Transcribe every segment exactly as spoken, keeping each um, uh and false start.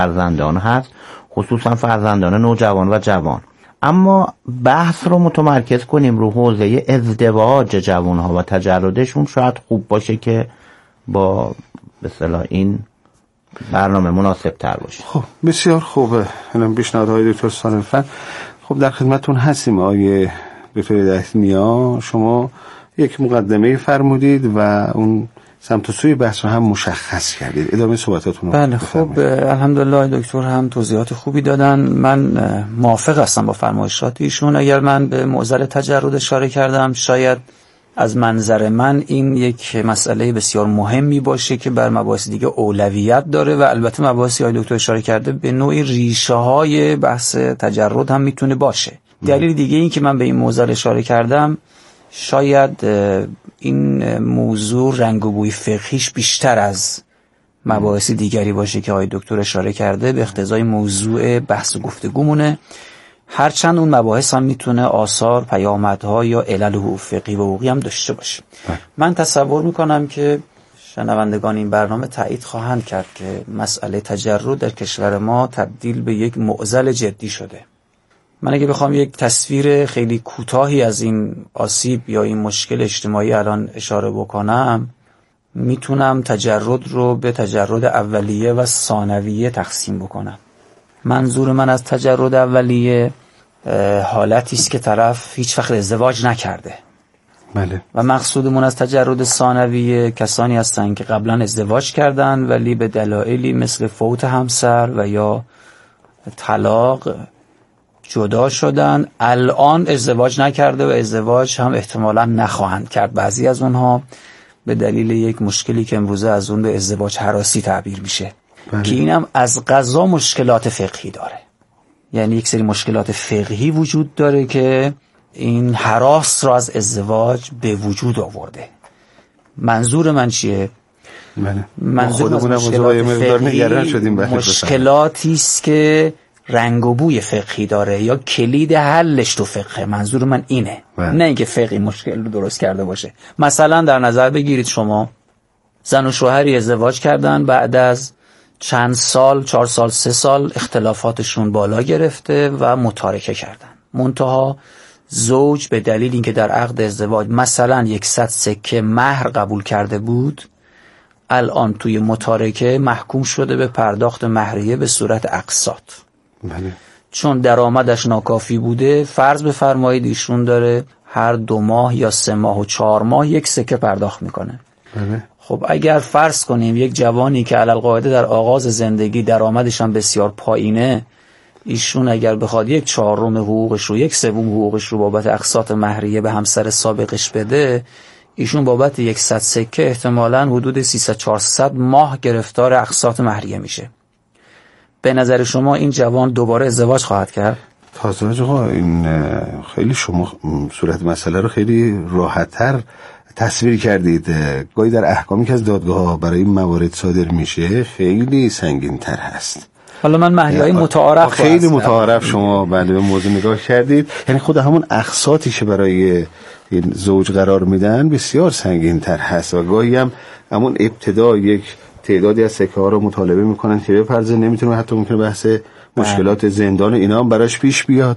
فرزندان هست، خصوصا فرزندان نوجوان و جوان. اما بحث رو متمرکز کنیم رو حوزه ازدواج جوانها و تجردشون شاید خوب باشه که با به اصطلاح این برنامه مناسب تر باشه. خب بسیار خوبه. الان پیشنهادهای دکتر سالم‌فر. خب در خدمتتون هستیم آقای دکتر دهستینیا. شما یک مقدمه فرمودید و اون سمت و سوی بحث رو هم مشخص کردید. ادامه صحبتاتون رو بله. خب الحمدلله دکتر هم توضیحات خوبی دادن. من موافق هستم با فرمایشات ایشون. اگر من به معضل تجرد اشاره کردم، شاید از منظر من این یک مسئله بسیار مهمی باشه که بر مباحث دیگه اولویت داره و البته مباحثی های دکتر اشاره کرده به نوعی ریشه های بحث تجرد هم میتونه باشه. دلیل دیگه این که من به این موضوع اشاره کردم، شاید این موضوع رنگ و بوی فقهیش بیشتر از مباحث دیگری باشه که آقای دکتر اشاره کرده به اقتضای موضوع بحث و گفتگومونه، هرچند اون مباحث هم میتونه آثار، پیامدها یا علل و فقهی و حقوقی هم داشته باشه. من تصور میکنم که شنوندگان این برنامه تایید خواهند کرد که مسئله تجرد در کشور ما تبدیل به یک معضل جدی شده. من اگه بخوام یک تصویر خیلی کوتاهی از این آسیب یا این مشکل اجتماعی الان اشاره بکنم، میتونم تجرد رو به تجرد اولیه و ثانویه تقسیم بکنم. منظور من از تجرد اولیه حالتی است که طرف هیچ وقت ازدواج نکرده. بله. و مقصودمون از تجرد ثانویه کسانی هستن که قبلا ازدواج کردن ولی به دلایلی مثل فوت همسر و یا طلاق جدا شدن، الان ازدواج نکرده و ازدواج هم احتمالاً نخواهند کرد. بعضی از اونها به دلیل یک مشکلی که امروزه از اون به ازدواج هراسی تعبیر میشه. بله. که اینم از قضا مشکلات فقهی داره. یعنی یک سری مشکلات فقهی وجود داره که این هراس را از ازدواج به وجود آورده. منظور من چیه؟ بله. منظور از مشکلات فقهی مشکلاتی است که رنگ و بوی فقهی داره یا کلید حلش تو فقه. منظور من اینه. بله. نه اینکه فقهی مشکل رو درست کرده باشه. مثلا در نظر بگیرید شما زن و شوهری ازدواج کردن، بعد از چند سال، چهار سال، سه سال اختلافاتشون بالا گرفته و متارکه کردن. منتها زوج به دلیل اینکه در عقد ازدواج مثلا یکصد سکه مهر قبول کرده بود، الان توی متارکه محکوم شده به پرداخت مهریه به صورت اقساط. بله. چون درآمدش ناکافی بوده، فرض بفرمایید ایشون داره هر دو ماه یا سه ماه و چهار ماه یک سکه پرداخت میکنه. بله. خب اگر فرض کنیم یک جوانی که علالقاعده در آغاز زندگی درآمدش هم بسیار پایینه، ایشون اگر بخواد یک چهارم حقوقش رو، یک سوم حقوقش رو بابت اقساط مهریه به همسر سابقش بده، ایشون بابت یکصد سکه احتمالاً حدود سیصد چهارصد ماه گرفتار اقساط مهریه میشه. به نظر شما این جوان دوباره ازدواج خواهد کرد؟ تازه آقا این خیلی شما صورت مسئله رو خیلی راحت‌تر تصویر کردید. گاهی در احکامی که از دادگاه برای این موارد صادر میشه خیلی سنگین‌تر هست. حالا من مهریه‌های متعارف خیلی متعارف شما بله به موضوع نگاه کردید. یعنی خود همون اقساطی که برای این زوج قرار میدن بسیار سنگین‌تر هست و گاهی هم همون ابتدا یک تعدادی از سکه ها رو مطالبه میکنن که بپرزه، نمیتونه حتی ممکنه بحث مشکلات زندان اینا هم براش پیش بیاد.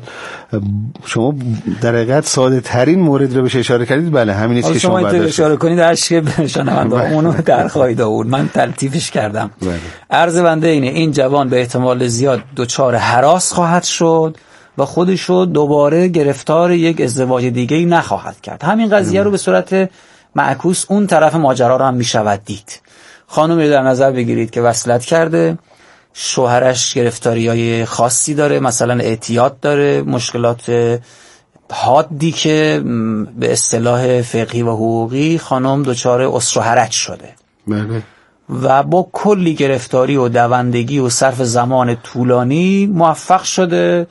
شما در حقیقت ساده ترین مورد رو بهش اشاره کردید. بله همین است که شما بعد اشاره کنید اشک بنشانم اونو در خواهید آورد. من تلطیفش کردم. بله. عرض بنده اینه این جوان به احتمال زیاد دچار هراس خواهد شد و خودش رو دوباره گرفتار یک ازدواج دیگه‌ای نخواهد کرد. همین قضیه رو به صورت معکوس اون طرف ماجرا رو هم میشود دید. خانومی در نظر بگیرید که وصلت کرده، شوهرش گرفتاری‌های خاصی داره، مثلا اعتیاد داره، مشکلات حادی که به اصطلاح فقهی و حقوقی خانم دچار اسر و حرج شده. بله. و با کلی گرفتاری و دوندگی و صرف زمان طولانی موفق شده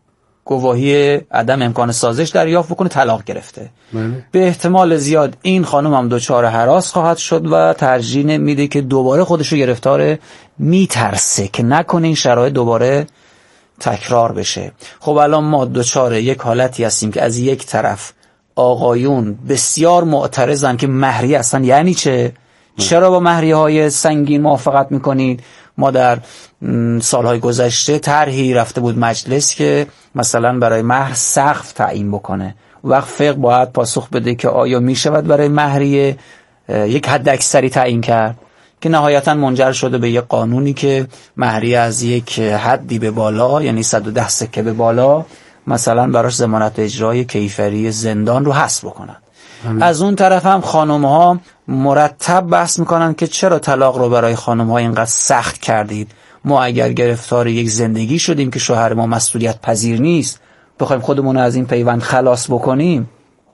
گواهی عدم امکان سازش دریافت بکنه، طلاق گرفته. بله. به احتمال زیاد این خانم هم دچار هراس خواهد شد و ترجیح میده که دوباره خودش رو گرفتار، میترسه که نکنه این شرایط دوباره تکرار بشه. خب الان ما دچار یک حالتی هستیم که از یک طرف آقایون بسیار معترضن که مهریه اصلا یعنی چه؟ چرا با مهریه های سنگین موافقت میکنید؟ ما در سالهای گذشته طرحی رفته بود مجلس که مثلا برای مهر سقف تعیین بکنه. وقت فقه باید پاسخ بده که آیا می شود برای مهریه یک حد اکثری تعیین کرد، که نهایتا منجر شده به یک قانونی که مهریه از یک حدی به بالا، یعنی صد و ده سکه به بالا، مثلا براش ضمانت اجرای کیفری زندان رو حذف بکنن. از اون طرف هم خانم ها مرتب بحث میکنن که چرا طلاق رو برای خانم ها اینقدر سخت کردید؟ ما اگر گرفتار یک زندگی شدیم که شوهر ما مسئولیت پذیر نیست، بخوایم خودمون از این پیوند خلاص بکنیم.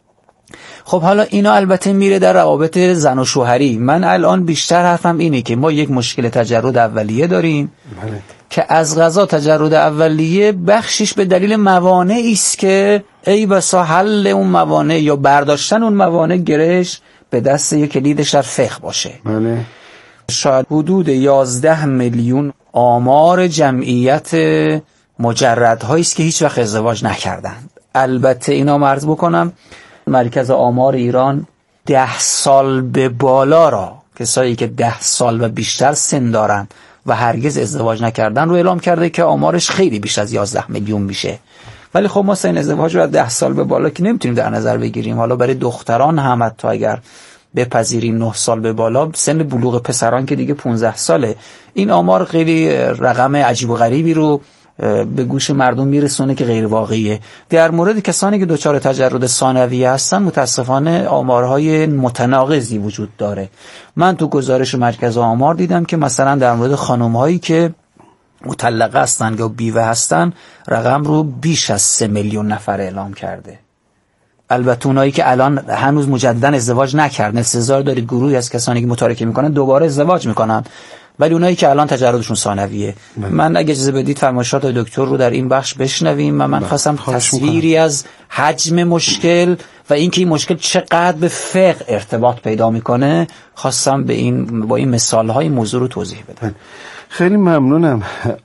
خب حالا اینا البته میره در روابط زن و شوهری. من الان بیشتر حرفم اینه که ما یک مشکل تجرد اولیه داریم بله. که از قضا تجرد اولیه بخشش به دلیل موانعی است که ای بسا حل اون موانع یا برداشتن اون موانع گرش به دست یک کلیدش در فقه باشه بله. شاید حدود یازده میلیون آمار جمعیت مجردهایی است که هیچ وقت ازدواج نکردند. البته اینا مرز بکنم مرکز آمار ایران ده سال به بالا را، کسایی که ده سال و بیشتر سن دارن و هرگز ازدواج نکردن رو اعلام کرده که آمارش خیلی بیش از یازده میلیون میشه. ولی خب ما سن ازدواج رو از ده سال به بالا که نمیتونیم در نظر بگیریم. حالا برای دختران هم حتی اگر بپذیریم نه سال به بالا، سن بلوغ پسران که دیگه پانزده ساله. این آمار خیلی رقم عجیب و غریبی رو به گوش مردم میرسونه که غیر واقعیه. در مورد کسانی که دچار تجرد ثانویه هستن متاسفانه آمارهای متناقضی وجود داره. من تو گزارش مرکز آمار دیدم که مثلا در مورد خانم‌هایی که مطلقه هستن یا بیوه هستن رقم رو بیش از سه میلیون نفر اعلام کرده. البته اونایی که الان هنوز مجددا ازدواج نکردن، انتظار دارید گروهی از کسانی که متارکه میکنن دوباره ازدواج میکنن، ولی اونایی که الان تجردشون ثانویه. من اگه اجازه بدید فرمایشات دکتر رو در این بخش بشنویم و من خواستم تصویری از حجم مشکل و اینکه این مشکل چقدر به فقه ارتباط پیدا میکنه خواستم به این با این مثالهای موضوع رو توضیح بدم. خیلی ممنونم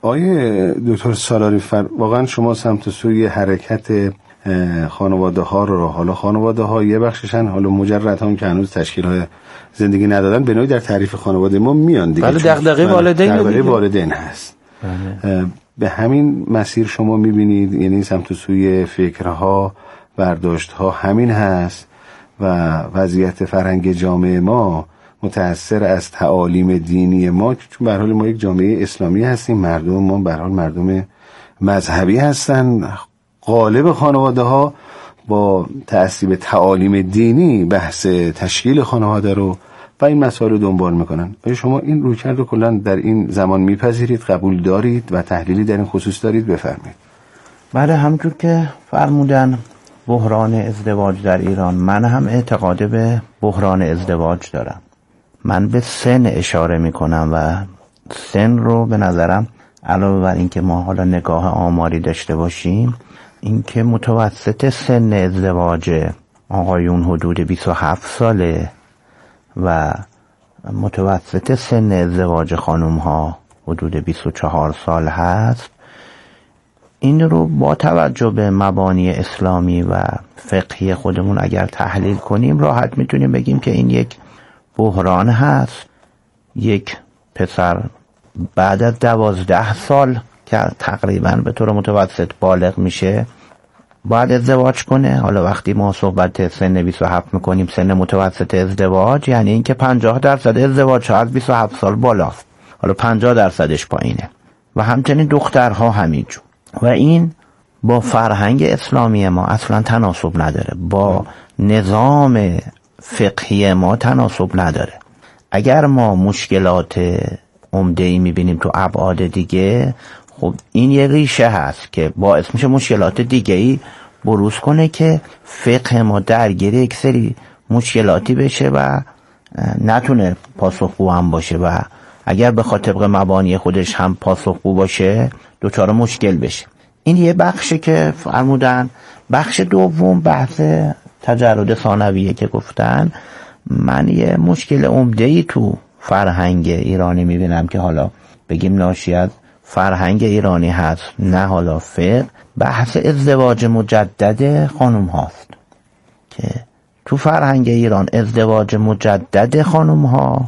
آیه دکتر سالاری فر. واقعا شما سمت سوی حرکت خانواده ها رو، حالا خانواده ها یه بخششن، حالا مجرد هم که هنوز تشکیل های زندگی ندادن، به نوعی در تعریف خانواده ما میان دیگه. بله دغدغه والدین دغدغه والدین هست. بله. به همین مسیر شما میبینید، یعنی سمت سوی فکرها، برداشتها همین هست و وضعیت فرهنگ جامعه ما متأثر از تعالیم دینی ما، چون به هر حال ما یک جامعه اسلامی هستیم، مردم ما به هر حال مردم مذهبی هستن. غالب خانواده ها با تأثیر تعالیم دینی بحث تشکیل خانواده رو و این مسائل رو دنبال میکنن. آیا شما این رویکرد رو کلا در این زمان میپذیرید، قبول دارید و تحلیلی در این خصوص دارید؟ بفرمایید. بله، همونجور که فرمودن بحران ازدواج در ایران، من هم اعتقاد به بحران ازدواج دارم. من به سن اشاره میکنم و سن رو به نظرم علاوه بر اینکه ما حالا نگاه آماری داشته باشیم، اینکه متوسط سن ازدواج آقایون حدود بیست و هفت ساله و متوسط سن ازدواج خانم ها حدود بیست و چهار سال هست، این رو با توجه به مبانی اسلامی و فقهی خودمون اگر تحلیل کنیم راحت میتونیم بگیم که این یک بحران هست. یک پسر بعد از دوازده سال که تقریبا به طور متوسط بالغ میشه باید ازدواج کنه. حالا وقتی ما صحبت سن بیست و هفت میکنیم، سن متوسط ازدواج، یعنی اینکه پنجاه درصد ازدواج ها از بیست و هفت سال بالاست، حالا پنجاه درصدش پایینه. و همچنین دخترها همینجور. و این با فرهنگ اسلامی ما اصلا تناسب نداره، با نظام فقهی ما تناسب نداره. اگر ما مشکلات عمده‌ای میبینیم تو ابعاد دیگه، خب این یه ریشه هست که باعث میشه مشکلات دیگه‌ای بروز کنه که فقه ما درگیر یک سری مشکلاتی بشه و نتونه پاسخگو هم باشه و اگر بخواد طبق مبانی خودش هم پاسخگو باشه دوچار مشکل بشه. این یه بخشی که فرمودن. بخش دوم بحث تجرد ثانویه که گفتن، من یه مشکل عمده‌ای تو فرهنگ ایرانی میبینم که حالا بگیم ناشی از فرهنگ ایرانی هست، نه حالا فقه، بحث ازدواج مجدد خانم هاست که تو فرهنگ ایران ازدواج مجدد خانم ها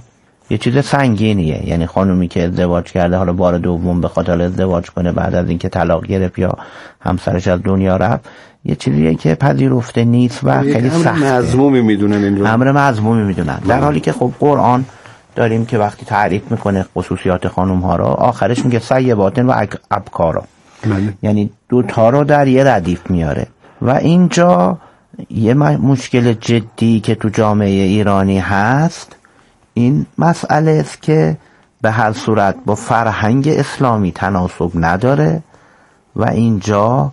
یه چیز سنگینیه. یعنی خانومی که ازدواج کرده حالا بار دوم به خاطر ازدواج کنه بعد از اینکه طلاق گرفت یا همسرش از دنیا رفت، یه چیزیه که پذیرفته نیست و خیلی سخته. امر مذمومی میدونن این رو. امر مذمومی میدونن. در حالی که خب قرآن داریم که وقتی تعریف میکنه خصوصیات خانم ها رو آخرش میگه سیباتن و ابکارا، یعنی دوتا رو در یه ردیف میاره. و اینجا یه مشکل جدی که تو جامعه ایرانی هست این مسئله است که به هر صورت با فرهنگ اسلامی تناسب نداره و اینجا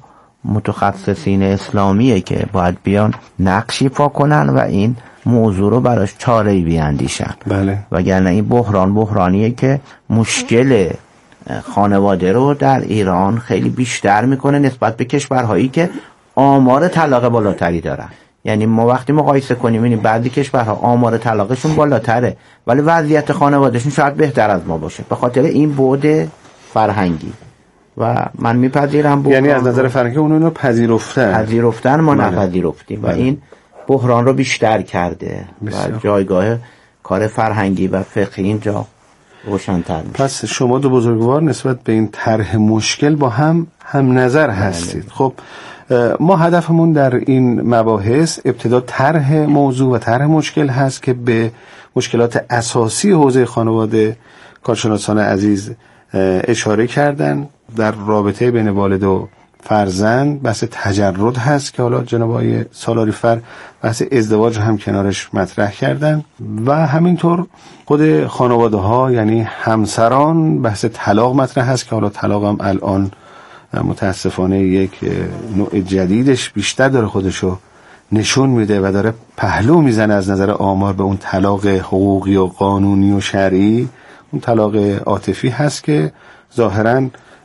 متخصصین اسلامیه که باید بیان نقش ایفا کنن و این موضوع رو براش چاره‌ای بیاندیشن. بله. وگرنه این بحران بحرانیه که مشکل خانواده رو در ایران خیلی بیشتر میکنه نسبت به کشورهایی که آمار طلاق بالاتری دارن. یعنی ما وقتی مقایسه کنیم این بعضی کشورها آمار طلاقشون بالاتره ولی وضعیت خانوادهشون شاید بهتر از ما باشه به خاطر این بعد فرهنگی. و من میپذیرم یعنی از نظر فرهنگی اونو رو پذیرفتن پذیرفتن ما نپذیرفتیم و این بحران رو بیشتر کرده بسیار. و جایگاه کار فرهنگی و فقهی اینجا روشن‌تر میشه. پس شما دو بزرگوار نسبت به این طرح مشکل با هم هم نظر هستید. خب ما هدفمون در این مباحث ابتدا طرح موضوع و طرح مشکل هست که به مشکلات اساسی حوزه خانواده کارشناسان عزیز اشاره کردن. در رابطه بین والد و فرزند بحث تجرد هست که حالا جناب آقای سالاری‌فر بحث ازدواج هم کنارش مطرح کردن و همینطور خود خانواده ها یعنی همسران بحث طلاق مطرح هست که حالا طلاق هم الان متاسفانه یک نوع جدیدش بیشتر داره خودشو نشون میده و داره پهلو میزنه از نظر آمار به اون طلاق حقوقی و قانونی و شرعی. اون طلاق عاطفی هست که ظاهراً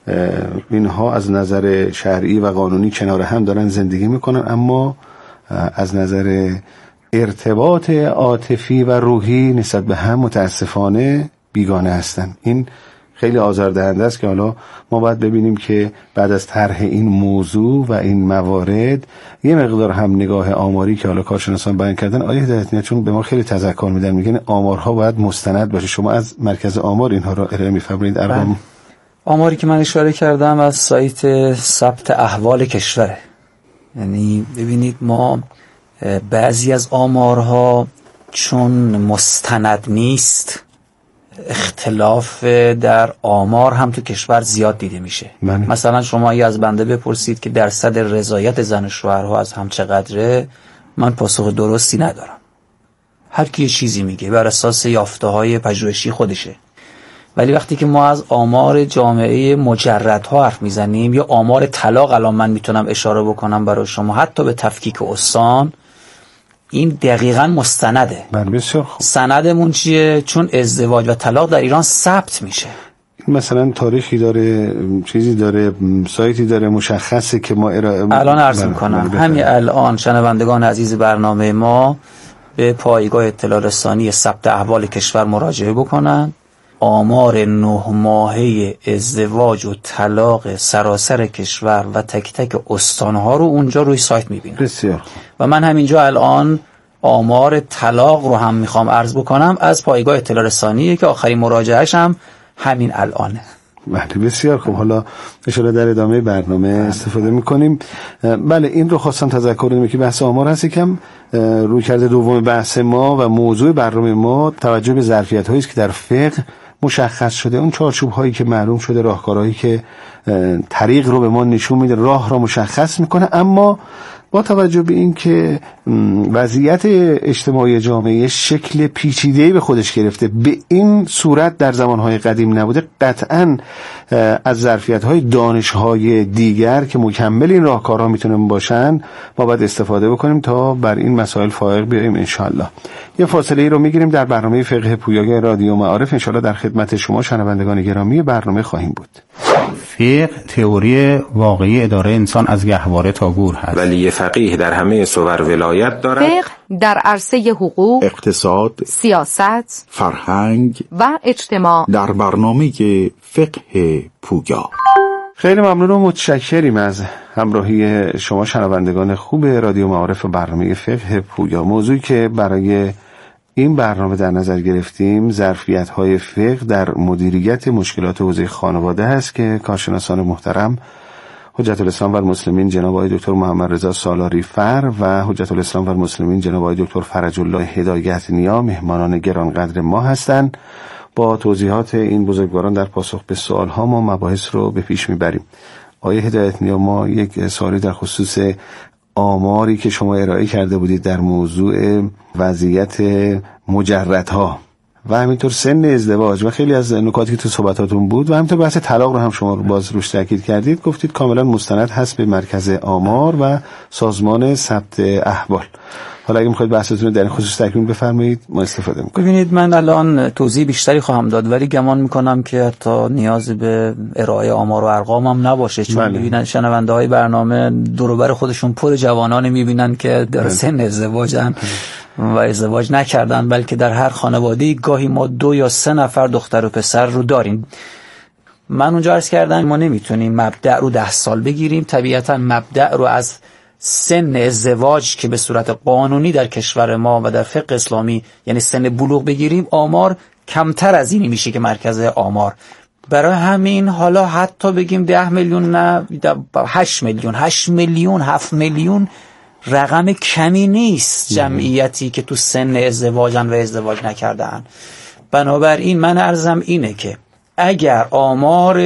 اینها از نظر شرعی و قانونی کنار هم دارن زندگی میکنن اما از نظر ارتباط عاطفی و روحی نسبت به هم متاسفانه بیگانه هستن. این خیلی آزاردهنده است که حالا ما باید ببینیم که بعد از طرح این موضوع و این موارد یه مقدار هم نگاه آماری که حالا کارشناسان بیان کردن آیه هدایت‌نیا چون به ما خیلی تذکر میدن میگن آمارها باید مستند باشه. شما از مرکز آمار اینها رو ارائه می‌فرمایید. ارقام آماری که من اشاره کردم از سایت ثبت احوال کشوره. یعنی ببینید ما بعضی از آمارها چون مستند نیست اختلاف در آمار هم تو کشور زیاد دیده میشه. من. مثلا شما اگه از بنده بپرسید که درصد رضایت زن و شوهرها از هم چقدره، من پاسخ درستی ندارم. هر کی یه چیزی میگه بر اساس یافته‌های پژوهشی خودشه. ولی وقتی که ما از آمار جامعه مجردها حرف میزنیم یا آمار طلاق الان من میتونم اشاره بکنم برای شما حتی به تفکیک استان، این دقیقاً مستنده. بسیار خوب. سندمون چیه؟ چون ازدواج و طلاق در ایران ثبت میشه. مثلا تاریخی داره، چیزی داره، سایتی داره مشخصه که ما ارائه الان عرض میکنم. همین الان شنوندگان عزیز برنامه ما به پایگاه اطلاع رسانی ثبت احوال کشور مراجعه بکنن. آمار نه ماهه ازدواج و طلاق سراسر کشور و تک تک استانها رو اونجا روی سایت میبینم. بسیار. و من همینجا الان آمار طلاق رو هم میخوام عرض بکنم از پایگاه اطلاع رسانی که آخرین مراجعهش هم همین الانه. بله بسیار خوب. حالا اشاره در ادامه برنامه استفاده میکنیم. بله این رو خواستم تذکر بدم که بحث آمار هست. یکم روی کرده دوم بحث ما و موضوع برنامه ما توجه به ظرفیت هایی است که در فقه مشخص شده، اون چارچوب هایی که معلوم شده، راهکارهایی که طریق رو به ما نشون میده، راه را مشخص میکنه. اما با توجه به این که وضعیت اجتماعی جامعه شکل پیچیده‌ای به خودش گرفته، به این صورت در زمانهای قدیم نبوده، قطعاً از ظرفیت‌های دانش‌های دیگر که مکمل این راهکارها میتونن باشن ما باید استفاده بکنیم تا بر این مسائل فائق بیاییم انشالله. یه فاصله ای رو میگیریم. در برنامه فقه پویا رادیو معارف انشالله در خدمت شما شنوندگان گرامی برنامه خواهیم بود. فقه تئوری واقعی اداره انسان از گهواره تا گور هست. ولی فقیه در همه صور ولایت دارد. فقه در عرصه حقوق، اقتصاد، سیاست، فرهنگ و اجتماع در برنامه فقه پویا. خیلی ممنون و متشکریم از همراهی شما شنوندگان خوب رادیو معارف و برنامه فقه پویا. موضوعی که برای این برنامه در نظر گرفتیم ظرفیت‌های فقه در مدیریت مشکلات حوزه خانواده هست که کارشناسان محترم حجت الاسلام و المسلمین جناب آقای دکتر محمد رضا سالاری فر و حجت الاسلام و المسلمین جناب آقای دکتر فرج الله هدایت نیا مهمانان گرانقدر ما هستند. با توضیحات این بزرگواران در پاسخ به سوال‌ها ما مباحث رو به پیش میبریم. آقای هدایت نیا، ما یک سوالی در خصوص آماری که شما ارائه کرده بودید در موضوع وضعیت مجردها و همینطور سن ازدواج و خیلی از نکاتی که تو صحبتاتون بود و همینطور بحث طلاق رو هم شما باز روش تاکید کردید، گفتید کاملا مستند هست به مرکز آمار و سازمان ثبت احوال. حالا اگه میخواید بحثتون رو در این خصوص تکمیل بفرمایید ما استفاده میکنیم. ببینید من الان توضیح بیشتری خواهم داد ولی گمان میکنم که حتی نیازی به ارائه آمار و ارقام هم نباشه، چون بله. میبینن شنونده های برنامه دور و بر خودشون پر جوانان میبینن که در بله. سن ازدواجن و ازدواج نکردن، بلکه در هر خانواده‌ای گاهی ما دو یا سه نفر دختر و پسر رو داریم. من اونجا عرض کردم ما نمیتونیم مبدأ رو ده سال بگیریم، طبیعتا مبدأ رو از سن ازدواج که به صورت قانونی در کشور ما و در فقه اسلامی یعنی سن بلوغ بگیریم، آمار کمتر از اینی میشه که مرکز آمار. برای همین حالا حتی بگیم ده میلیون نه هشت میلیون هشت میلیون هفت میلیون رقم کمی نیست جمعیتی که تو سن ازدواجن و ازدواج نکردن. بنابراین من عرضم اینه که اگر آمار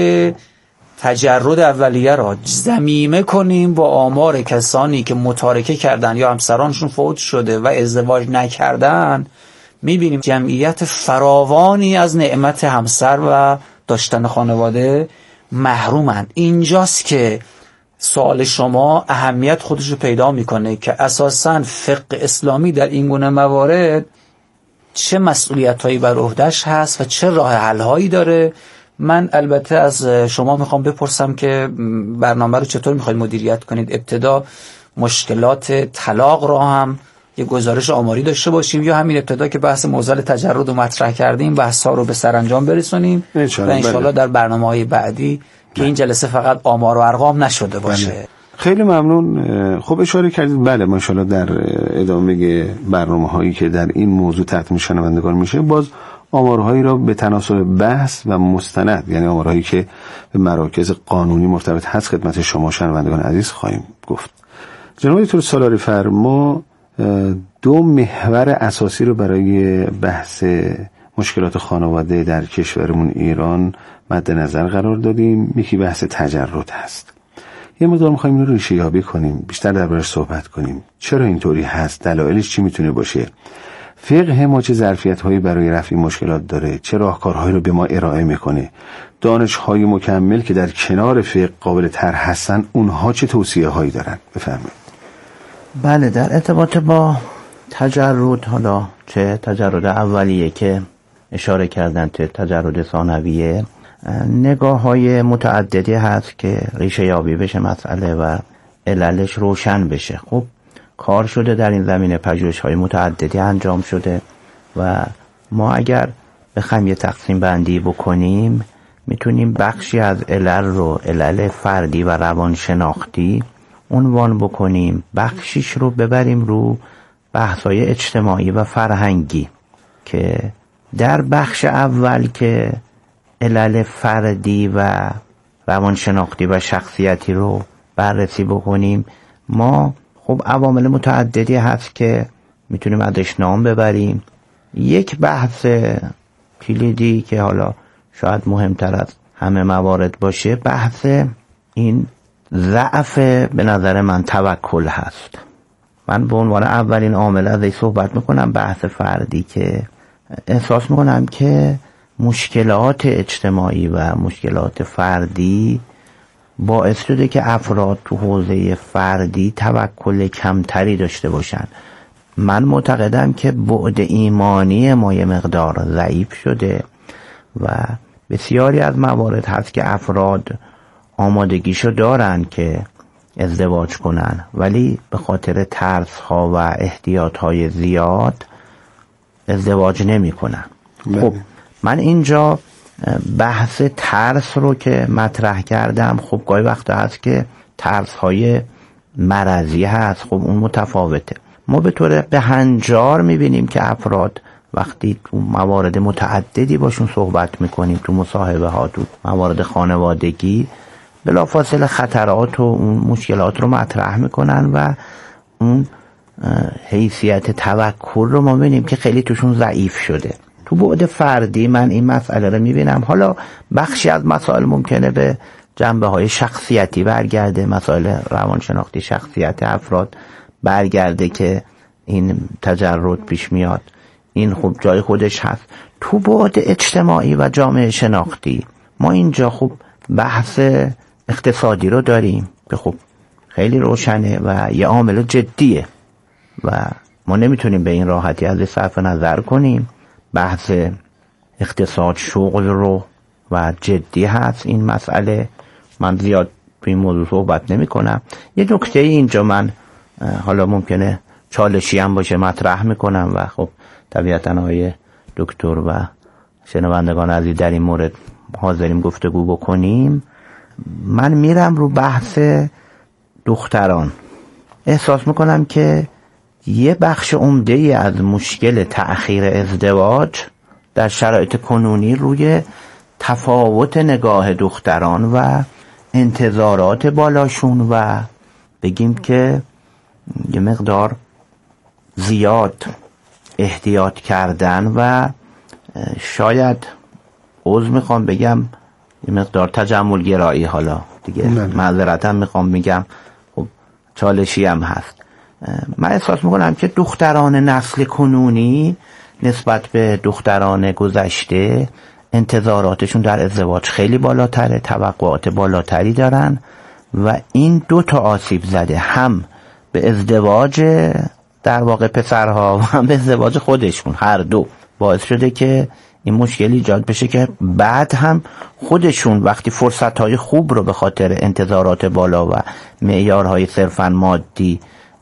تجرد اولیه را ضمیمه کنیم با آمار کسانی که متارکه کردن یا همسرانشون فوت شده و ازدواج نکردن، میبینیم جمعیت فراوانی از نعمت همسر و داشتن خانواده محرومند. اینجاست که سوال شما اهمیت خودش رو پیدا میکنه که اساساً فقه اسلامی در این گونه موارد چه مسئولیت‌هایی بر عهده‌اش هست و چه راه حل‌هایی داره. من البته از شما میخوام بپرسم که برنامه رو چطور میخواید مدیریت کنید. ابتدا مشکلات طلاق را هم یه گزارش آماری داشته باشیم یا همین ابتدا که بحث موزل تجرد رو مطرح کردیم بحث‌ها رو به سرانجام برسونیم و انشالله در برنامه‌های بعدی که این جلسه فقط آمار و ارقام نشده باشه. بله. خیلی ممنون. خب اشاره کردید بله ما انشالله در ادامه برنامه‌هایی که در این موضوع تقدیم شنوندگان میشه باز آمارهایی را به تناسب بحث و مستند، یعنی آمارهایی که به مراکز قانونی مرتبط هست خدمت شما شنوندگان عزیز خواهیم گفت. جناب دکتر سالاری فر، ما دو محور اساسی رو برای بحث مشکلات خانواده در کشورمون ایران مد نظر قرار دادیم. یکی بحث تجرد هست. یه مقدار می‌خوایم اینو ریشه یابی کنیم، بیشتر دربارش صحبت کنیم. چرا اینطوری هست؟ دلایلش چی میتونه باشه؟ فقه ما چه ظرفیت‌هایی برای رفع مشکلات داره؟ چه راهکارهایی رو به ما ارائه میکنه؟ دانش‌های مکمل که در کنار فقه قابل طرح هستن، اونها چه توصیه‌هایی دارن؟ بفرمایید. بله، در ارتباط با تجرد، حالا چه تجرد اولیه که اشاره کردن چه تجرد ثانویه، نگاه‌های متعددی هست که ریشه یابی بشه مسئله و عللش روشن بشه. خب کار شده در این زمینه، پژوهش‌های متعددی انجام شده و ما اگر بخوایم یه تقسیم بندی بکنیم میتونیم بخشی از علل رو علل فردی و روانشناختی عنوان بکنیم، بخشیش رو ببریم رو بحث‌های اجتماعی و فرهنگی که در بخش اول که علل فردی و روانشناختی و شخصیتی رو بررسی بکنیم، ما خب عوامل متعددی هست که میتونیم ازش نام ببریم. یک بحث کلیدی که حالا شاید مهمتر از همه موارد باشه، بحث این ضعف به نظر من توکل هست. من به عنوان اولین عامل ازش صحبت میکنم، بحث فردی که احساس میکنم که مشکلات اجتماعی و مشکلات فردی باعث شده که افراد تو حوزه فردی توکل کمتری داشته باشن. من معتقدم که بعد ایمانی ما یه مقدار ضعیف شده و بسیاری از موارد هست که افراد آمادگیشو دارن که ازدواج کنن ولی به خاطر ترس ها و احتیاط های زیاد ازدواج نمی کنن. خب من اینجا بحث ترس رو که مطرح کردم، خب گاهی وقت هست که ترس های مرضی هست، خب اون متفاوته. ما به طور بهنجار میبینیم که افراد وقتی تو موارد متعددی باشون صحبت میکنیم، تو مصاحبه ها، تو موارد خانوادگی، بلافاصله خطرات و اون مشکلات رو مطرح میکنن و اون حیثیت توکل رو ما ببینیم که خیلی توشون ضعیف شده. تو بعد فردی من این مسئله رو میبینم. حالا بخشی از مسائل ممکنه به جنبه های شخصیتی برگرده، مسائل روانشناختی شخصیت افراد برگرده که این تجرد پیش میاد، این خب جای خودش هست. تو بعد اجتماعی و جامعه شناختی ما اینجا خب بحث اقتصادی رو داریم که خب خیلی روشنه و یه عامل جدیه و ما نمیتونیم به این راحتی از صرف نظر کنیم. بحث اقتصاد شغل رو و جدی هست این مسئله. من زیاد تو این موضوع صحبت نمی کنم. یه نکته اینجا من حالا ممکنه چالشی هم باشه مطرح میکنم و خب طبیعتاً آقای دکتر و شنوندگان عزیز در این مورد حاضریم گفتگو بکنیم. من میرم رو بحث دختران. احساس میکنم که یه بخش عمده‌ای از مشکل تأخیر ازدواج در شرایط کنونی روی تفاوت نگاه دختران و انتظارات بالاشون و بگیم که یه مقدار زیاد احتیاط کردن و شاید عذر میخوام بگم یه مقدار تجمل گرایی، حالا دیگه معذرتا میخوام میگم خب چالشی هم هست. من احساس میکنم که دختران نسل کنونی نسبت به دختران گذشته انتظاراتشون در ازدواج خیلی بالاتره، توقعات بالاتری دارن و این دو تا آسیب زده، هم به ازدواج در واقع پسرها و هم به ازدواج خودشون، هر دو باعث شده که این مشکل ایجاد بشه که بعد هم خودشون وقتی فرصتهای خوب رو به خاطر انتظارات بالا و معیارهای صرفاً مادی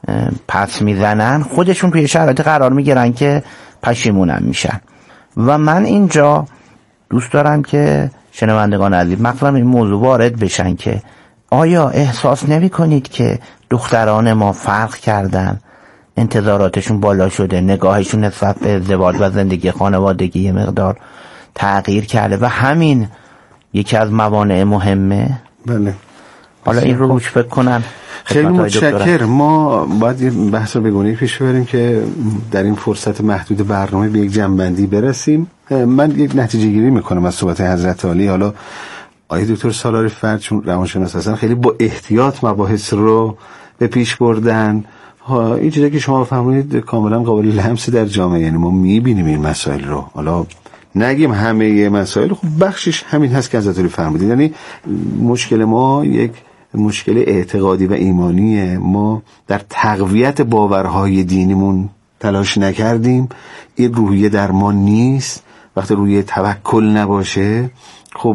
پس میزنن، خودشون توی شرایط قرار میگیرن که پشیمونم میشن. و من اینجا دوست دارم که شنوندگان عزیز مطلب این موضوع وارد بشن که آیا احساس نمی کنید که دختران ما فرق کردن، انتظاراتشون بالا شده، نگاهشون نسبت به ازدواج و زندگی خانوادگی یه مقدار تغییر کرده و همین یکی از موانع مهمه؟ بله. حالا این رو روش فکر کنن. خیلی متشکر. ما باید یه بحث رو بگونی پیش بریم که در این فرصت محدود برنامه به یک جنبندی برسیم. من یک نتیجه گیری میکنم از صحبت حضرت عالی. حالا آقای دکتر سالاری فرد چون روانشناس هستن خیلی با احتیاط مباحث رو به پیش بردن. این چیزی که شما فهمونید کاملا قابل لمس در جامعه، یعنی ما میبینیم این مسائل رو. حالا نگیم همه مسائل، خب بخشش همین هست که حضرت عالی فرمودید. یعنی مشکل ما یک مشکل اعتقادی و ایمانیه. ما در تقویت باورهای دینیمون تلاش نکردیم. این روحیه در ما نیست. وقتی روحیه توکل نباشه خب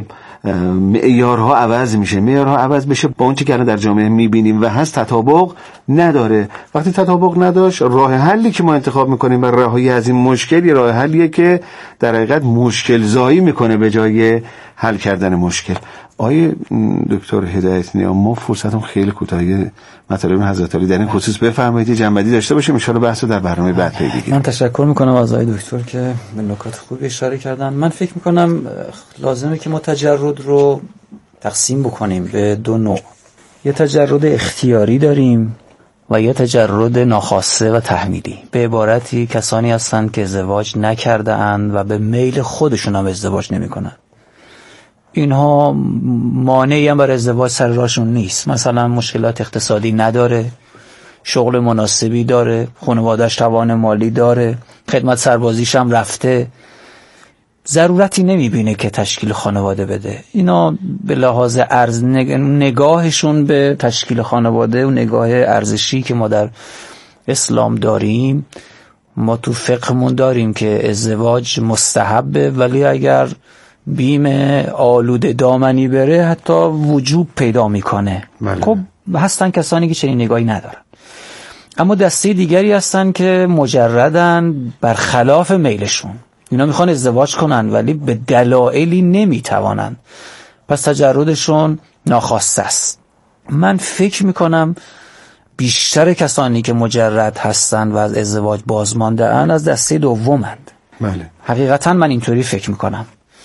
معیارها عوض میشه. معیارها عوض بشه با اون چیزی که الان در جامعه میبینیم و هست تطابق نداره. وقتی تطابق نداشت، راه حلی که ما انتخاب میکنیم و رهایی از این مشکل یه راه حلیه که در حقیقت مشکل زایی میکنه به جای حل کردن مشکل. آیه دکتر هدایت نیا، ما فرصتم خیلی کوتاهی مطالب حضرت علی در این خصوص بفرمایید جنبندی داشته باشیم، ان شاءالله بحثو در برنامه بعد پی بگیریم. من تشکر میکنم از آقای دکتر که به نکات خوبی اشاره کردن. من فکر میکنم لازمه که ما تجرد رو تقسیم بکنیم به دو نوع. یه تجرد اختیاری داریم و یه تجرد ناخواسته و تحمیلی. به عبارتی کسانی هستند که ازدواج نکرده اند و به میل خودشون هم ازدواج نمیکنن. اینها مانعی هم بر ازدواج سر راهشون نیست. مثلا مشکلات اقتصادی نداره، شغل مناسبی داره، خانواده‌اش توان مالی داره، خدمت سربازیش هم رفته، ضرورتی نمیبینه که تشکیل خانواده بده. اینا به لحاظ ارز نگاهشون به تشکیل خانواده و نگاه ارزشی که ما در اسلام داریم، ما تو فقهمون داریم که ازدواج مستحبه، ولی اگر بیم آلوده دامنی بره حتی وجوب پیدا میکنه. بله. خب هستن کسانی که چنین نگاهی ندارن، اما دسته دیگری هستن که مجردن برخلاف میلشون. اینا میخوان ازدواج کنن ولی به دلایلی نمیتوانن، پس تجردشون ناخواسته است. من فکر میکنم بیشتر کسانی که مجرد هستن و از ازدواج بازمانده ان از دسته دومند. بله. حقیقتا من اینطوری فکر میکنم.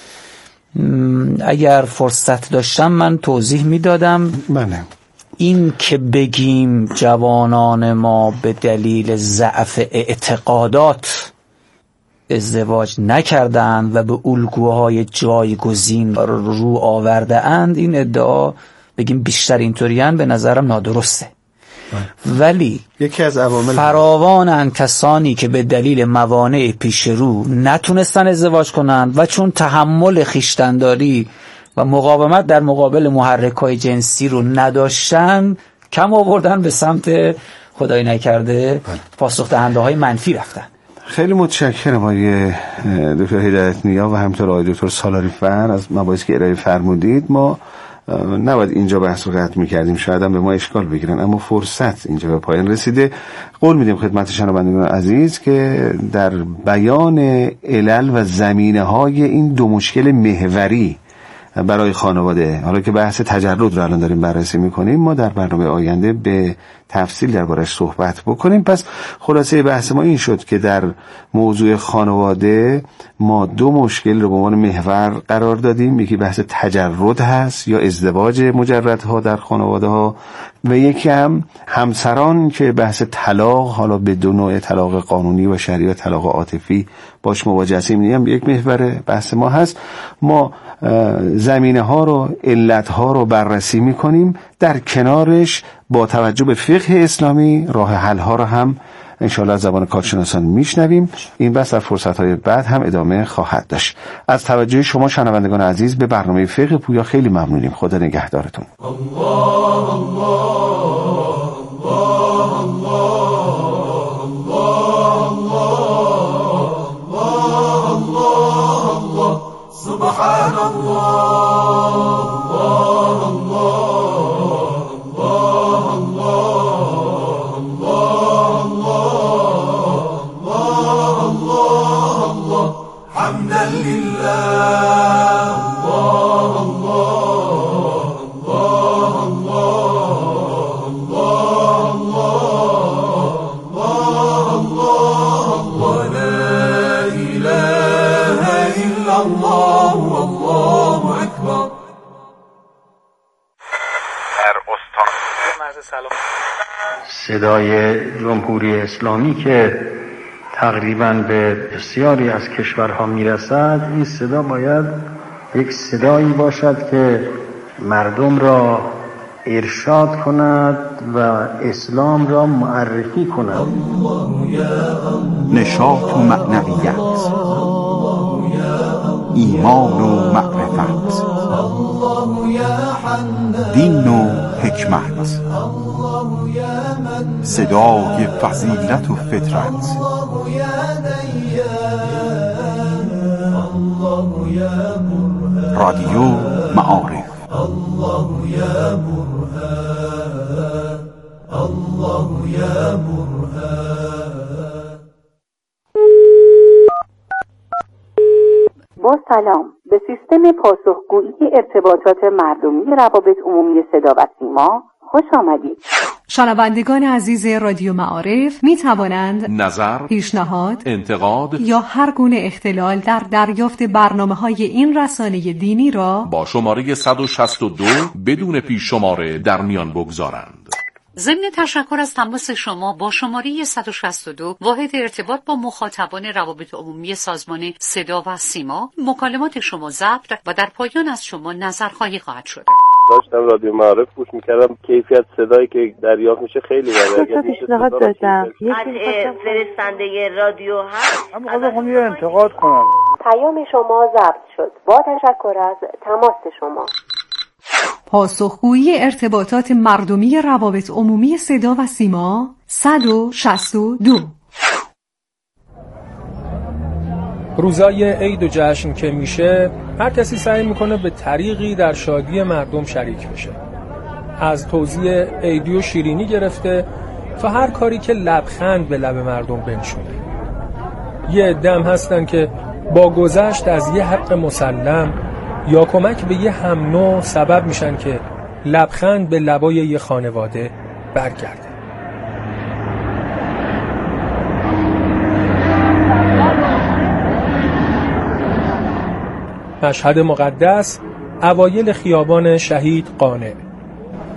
اگر فرصت داشتم من توضیح میدادم. بله. این که بگیم جوانان ما به دلیل ضعف اعتقادات ازدواج نکردند و به الگوهای جایگزین رو آورده اند، این ادعا بگیم بیشتر اینطوریان به نظرم نادرسته. ولی یکی از عوامل فراوانند کسانی که به دلیل موانع پیش رو نتونستن ازدواج کنند و چون تحمل خویشتن‌داری و مقاومت در مقابل محرک‌های جنسی رو نداشتن، کم آوردن به سمت خدای نکرده پاسخ دهنده‌های منفی رفتن. خیلی متشکرم آقای دکتر هدایت نیا و همینطور آقای دکتر سالاری فر از مباحثی که ارائه فرمودید. ما نباید اینجا بحث رو قطع می‌کردیم، شاید هم به ما اشکال بگیرن، اما فرصت اینجا به پایان رسیده. قول میدیم خدمت شنوندگان عزیز که در بیان علل و زمینه‌های این دو مشکل محوری برای خانواده، حالا که بحث تجرد رو الان داریم بررسی میکنیم، ما در برنامه آینده به تفصیل دربارش صحبت بکنیم. پس خلاصه بحث ما این شد که در موضوع خانواده ما دو مشکل رو به عنوان محور قرار دادیم. یکی بحث تجرد هست یا ازدواج مجردها در خانواده ها، و یکی هم همسران که بحث طلاق، حالا به دو نوع طلاق قانونی و شرعی و طلاق عاطفی باش مواجه هستیم، این هم یک محور بحث ما هست. ما زمینه ها رو، علت ها رو بررسی میکنیم، در کنارش با توجه به فقه اسلامی راه حل ها رو هم انشاءالله از زبان کارشناسان میشنویم. این بحث در فرصت های بعد هم ادامه خواهد داشت. از توجه شما شنوندگان عزیز به برنامه فقه پویا خیلی ممنونیم. خدا نگهدارتون. الله الله الله الله الله سبحان الله الله الله الله الله الله الله الله حمدا لله الله الله الله الله الله الله الله ولا إله إلا الله والله أكبر. صدای جمهوری اسلامی که تقریباً به بسیاری از کشورها میرسد، این صدا باید یک صدایی باشد که مردم را ارشاد کند و اسلام را معرفی کند. نشاط و معنویت، ایمان و معرفت، دین و حکمت، صدای فضیلت و فطرت، رادیو معارف. الله یا برهان، الله یا برهان. با سلام، به سیستم پاسخگویی ارتباطات مردمی روابط عمومی صدا و سیما خوش آمدید. شنوندگان عزیز رادیو معارف می توانند نظر، پیشنهاد، انتقاد یا هر گونه اختلال در دریافت برنامه‌های این رسانه دینی را با شماره صد و شصت و دو بدون پیش شماره در میان بگذارند. ضمن تشکر از تماس شما با شماره صد و شصت و دو واحد ارتباط با مخاطبان روابط عمومی سازمان صدا و سیما، مکالمات شما ضبط و در پایان از شما نظرخواهی خواهد شد. داشتم رادیو معارف گوش میکردم، کیفیت صدایی که دریافت میشه خیلی بالاست. اگه پیشنهاد دادم از فرستنده رادیو هست، اما خودم یه انتقاد کنم. پیام شما ضبط شد. با تشکر از تماس شما. پاسخگویی ارتباطات مردمی روابط عمومی صدا و سیما صد و شصت و دو. روزای عید و جشن که میشه، هر کسی سعی میکنه به طریقی در شادی مردم شریک بشه. از توزیع عیدی و شیرینی گرفته تا هر کاری که لبخند به لب مردم بنشونه. یه عده هم هستن که با گذشت از یه حق مسلم یا کمک به یه هم نوع سبب میشن که لبخند به لبای یه خانواده برگرده. مشهد مقدس، اوایل خیابان شهید قانع.